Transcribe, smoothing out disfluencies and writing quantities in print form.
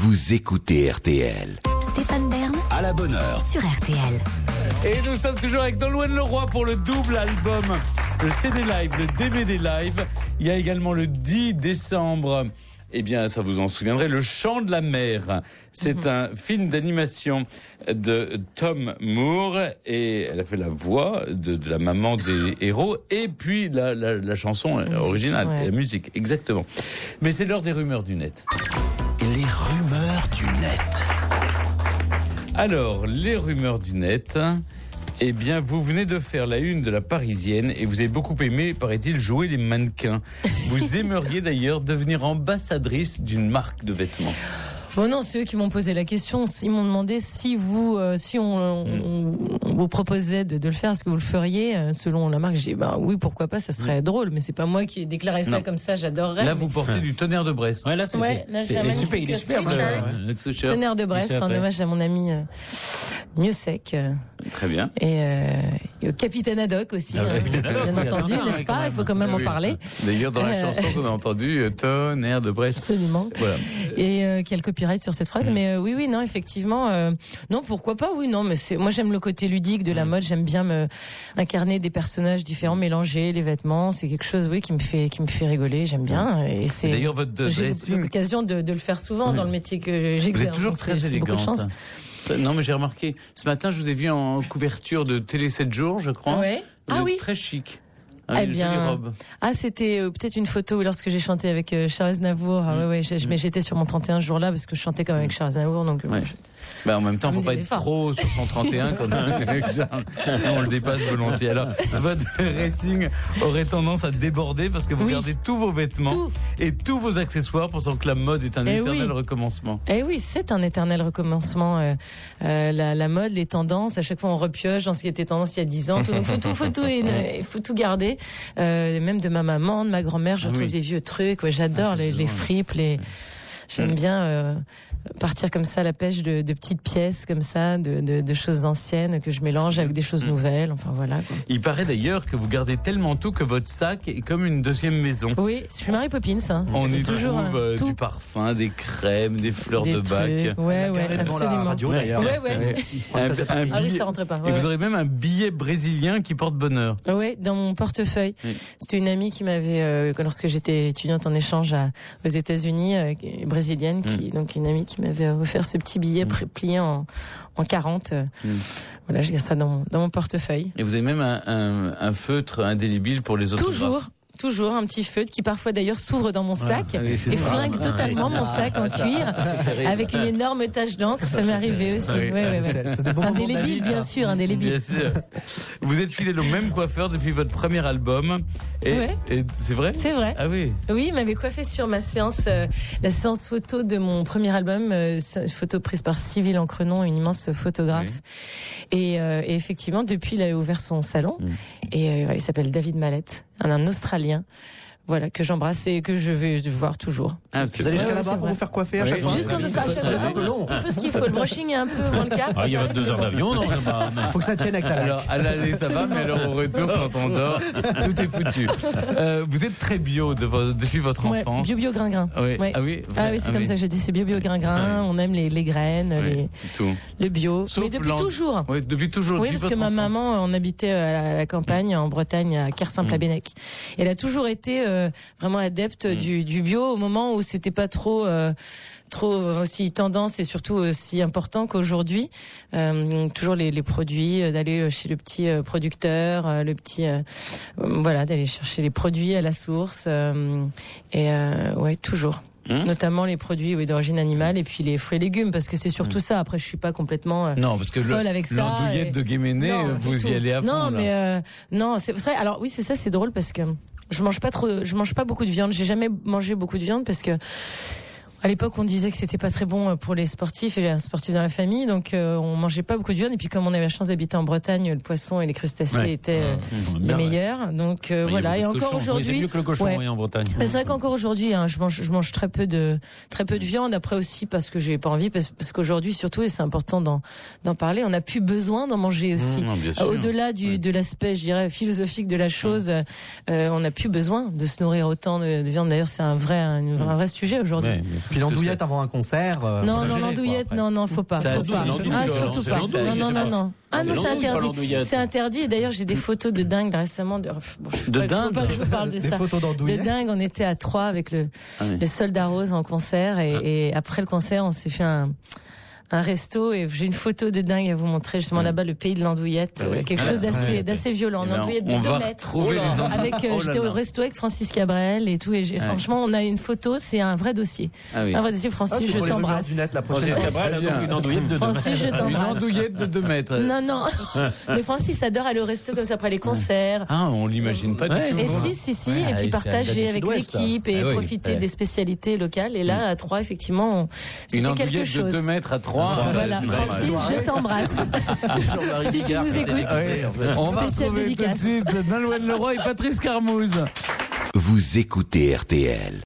vous écoutez RTL. Stéphane Bern À la bonne heure. sur RTL. Et nous sommes toujours avec Nolwenn Leroy pour le double album, le CD live, le DVD live. Il y a également le 10 décembre, eh bien ça vous en souviendrez, Le Chant de la Mer. C'est un film d'animation de Tom Moore et elle a fait la voix de la maman des héros et puis la chanson originale, ouais. la musique, exactement. Mais c'est l'heure des rumeurs du net. Les rumeurs du net. Alors, les rumeurs du net, eh bien, vous venez de faire la une de la Parisienne et vous avez beaucoup aimé, paraît-il, jouer les mannequins. Vous aimeriez d'ailleurs devenir ambassadrice d'une marque de vêtements. Bon non, c'est eux qui m'ont posé la question. Ils m'ont demandé si vous, on vous proposait de le faire, est-ce que vous le feriez selon la marque. J'ai dit oui, pourquoi pas, ça serait drôle, mais c'est pas moi qui ai déclaré ça comme ça. J'adorerais. Là, vous portez du Tonnerre de Brest. là, j'ai un magnifique Le t-shirt. Tonnerre de Brest, en hommage à mon ami Miossec. Très bien. Et au capitaine Haddock aussi, bien entendu, n'est-ce pas? Il faut quand même en parler. D'ailleurs, dans la chanson qu'on a entendue, Tonnerre de Brest. Absolument. Voilà. Et quel copyright sur cette phrase, mais oui, non, effectivement, non, pourquoi pas, oui, non, mais moi j'aime le côté ludique de la mode, j'aime bien incarner des personnages différents, mélanger les vêtements, c'est quelque chose, oui, qui me fait rigoler, j'aime bien, et c'est. D'ailleurs, votre dressing. J'ai l'occasion de le faire souvent dans le métier que j'exerce. Vous êtes toujours donc très c'est beaucoup de élégante. chance. Non, mais j'ai remarqué, ce matin, je vous ai vu en couverture de Télé 7 jours, je crois. Ouais. Vous êtes Oui. très chic. Eh Une jolie bien, robe. c'était peut-être une photo lorsque j'ai chanté avec Charles Aznavour. Mais j'étais sur mon 31 ce jour-là parce que je chantais quand même avec Charles Aznavour, donc. Ouais. En même temps, faut pas être trop sur son 31 quand même. Sinon, on le dépasse volontiers. Alors, votre dressing aurait tendance à déborder parce que vous gardez tous vos vêtements et tous vos accessoires, pensant que la mode est un éternel recommencement. Eh oui, c'est un éternel recommencement. La mode, les tendances, à chaque fois on repioche dans ce qui était tendance il y a 10 ans. Donc faut tout garder. Même de ma maman, de ma grand-mère, je retrouve des vieux trucs. Ouais, j'adore les fripes, j'aime bien partir comme ça à la pêche de petites pièces comme ça, de choses anciennes que je mélange avec des choses nouvelles. Enfin voilà, quoi. Il paraît d'ailleurs que vous gardez tellement tout que votre sac est comme une deuxième maison. Oui, je suis Mary Poppins. On y toujours trouve du parfum, des crèmes, des fleurs de bac. Ouais, absolument. La radio, d'ailleurs. Ouais. Un billet, ça rentrait pas. Et vous aurez même un billet brésilien qui porte bonheur. Oui, dans mon portefeuille. Oui. C'était une amie qui m'avait, lorsque j'étais étudiante en échange aux États-Unis, brésilienne, donc une amie qui m'avait offert ce petit billet plié en 40. Voilà, je garde ça dans mon portefeuille. Et vous avez même un feutre indélébile pour les autographes. Toujours un petit feutre qui parfois d'ailleurs s'ouvre dans mon sac et flingue totalement mon sac en cuir avec une énorme tache d'encre. Ça m'est arrivé aussi. Indélébile, bien sûr, indélébile. Bien sûr. Vous êtes filé au même coiffeur depuis votre premier album. Et c'est vrai? C'est vrai. Ah oui. Oui, il m'avait coiffé sur ma séance, la séance photo de mon premier album, photo prise par Cyril Ancrenon, une immense photographe. Et effectivement, depuis, il a ouvert son salon. Et il s'appelle David Mallette, un Australien. Voilà, que j'embrasse et que je vais voir toujours. Vous allez jusqu'à là-bas pour vous faire coiffer à chaque fois? Jusqu'en dessous, à chaque fois. Il faut ce qu'il faut. Le brushing est un peu dans le cadre. Il y a 22 heures d'avion, non? Il faut que ça tienne avec la Alors, à l'aller, ça va, mais alors au retour, quand on dort, tout est foutu. Vous êtes très bio depuis votre enfance. Bio gringrin. Oui. Ouais. Ah oui, c'est comme ça que je dis, c'est bio gringrin. On aime les graines, tout. le bio. Sauf mais depuis toujours. Oui, depuis toujours. Oui, parce que ma maman, on habitait à la campagne, en Bretagne, à Kersimple-la-Bennec. Elle a toujours été vraiment adepte du bio au moment où c'était pas trop aussi tendance et surtout aussi important qu'aujourd'hui. Toujours les produits, d'aller chez le petit producteur, d'aller chercher les produits à la source. Toujours. Notamment les produits d'origine animale et puis les fruits et légumes, parce que c'est surtout ça. Après, je suis pas complètement non, parce que folle avec ça. L'andouillette de Guéméné, vous y allez à fond. Non, mais non, c'est vrai. Alors oui, c'est ça, c'est drôle parce que je mange pas beaucoup de viande. J'ai jamais mangé beaucoup de viande parce que à l'époque, on disait que c'était pas très bon pour les sportifs et les sportifs dans la famille, donc on mangeait pas beaucoup de viande. Et puis comme on avait la chance d'habiter en Bretagne, le poisson et les crustacés étaient les meilleurs. Donc voilà. Et encore aujourd'hui, c'est mieux que le cochon en Bretagne. Mais c'est vrai qu'encore aujourd'hui, je mange très peu de viande. Après aussi parce que j'ai pas envie, parce qu'aujourd'hui surtout, et c'est important d'en parler, on n'a plus besoin d'en manger aussi. Au-delà de l'aspect, je dirais, philosophique de la chose, on n'a plus besoin de se nourrir autant de viande. D'ailleurs, c'est un vrai sujet aujourd'hui. Puis l'andouillette avant un concert. Non, l'andouillette, non, faut pas. Ça, Faut c'est pas. l'andouille, Ah, alors, surtout c'est pas. l'andouille, je sais pas. Non. Ah non, c'est interdit. C'est interdit. Et d'ailleurs, j'ai des photos de dingue récemment. De dingue. Faut pas que je vous parle de Des ça. photos d'andouillette. De dingue, on était à Troyes avec le Soldat Rose en concert et après le concert, on s'est fait un resto et j'ai une photo de dingue à vous montrer justement là-bas le pays de l'andouillette, quelque chose d'assez violent, une andouillette de 2 mètres avec j'étais au resto avec Francis Cabrel et tout et franchement on a une photo, c'est un vrai dossier. Un vrai dossier. Francis, je t'embrasse. Francis Cabrel a donc une andouillette de 2 mètres. Francis, je t'embrasse. Une andouillette de 2 mètres. Non. Mais Francis adore aller au resto comme ça après les concerts. Ah, on l'imagine pas du tout. Et si, et puis partager avec l'équipe et profiter des spécialités locales. Et là, à Troyes, effectivement, c'était quelque chose. Une andouillette de 2 mètres à Troyes. Voilà, Francis, je t'embrasse. Si tu nous écoutes. On va retrouver tout de suite Nolwenn Leroy et Patrice Carmouze. Vous écoutez RTL.